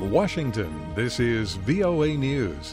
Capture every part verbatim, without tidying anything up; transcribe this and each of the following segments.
Washington, this is V O A News.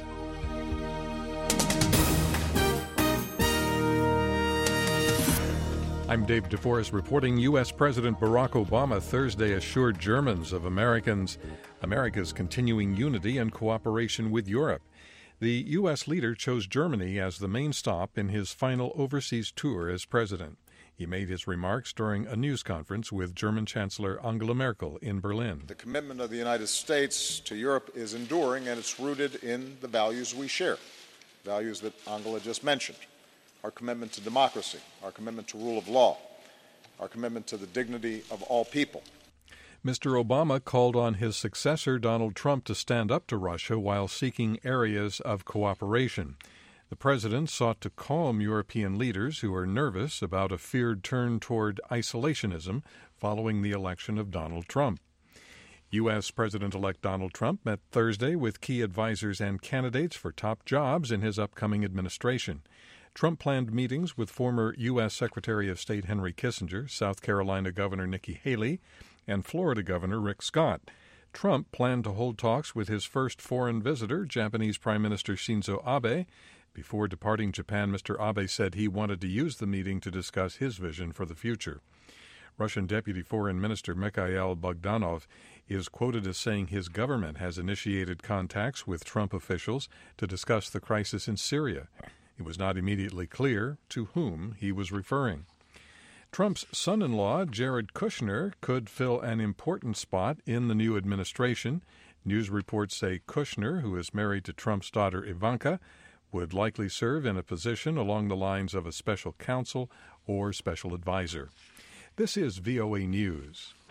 I'm Dave DeForest reporting. U S. President Barack Obama Thursday assured Germans of Americans, America's continuing unity and cooperation with Europe. The U S leader chose Germany as the main stop in his final overseas tour as president. He made his remarks during a news conference with German Chancellor Angela Merkel in Berlin. The commitment of the United States to Europe is enduring, and it's rooted in the values we share, values that Angela just mentioned. Our commitment to democracy, our commitment to rule of law, our commitment to the dignity of all people. Mister Obama called on his successor, Donald Trump, to stand up to Russia while seeking areas of cooperation. The president sought to calm European leaders who are nervous about a feared turn toward isolationism following the election of Donald Trump. U S. President-elect Donald Trump met Thursday with key advisors and candidates for top jobs in his upcoming administration. Trump planned meetings with former U S. Secretary of State Henry Kissinger, South Carolina Governor Nikki Haley, and Florida Governor Rick Scott. Trump planned to hold talks with his first foreign visitor, Japanese Prime Minister Shinzo Abe. Before departing Japan, Mister Abe said he wanted to use the meeting to discuss his vision for the future. Russian Deputy Foreign Minister Mikhail Bogdanov is quoted as saying his government has initiated contacts with Trump officials to discuss the crisis in Syria. It was not immediately clear to whom he was referring. Trump's son-in-law, Jared Kushner, could fill an important spot in the new administration. News reports say Kushner, who is married to Trump's daughter Ivanka, would likely serve in a position along the lines of a special counsel or special advisor. This is V O A News.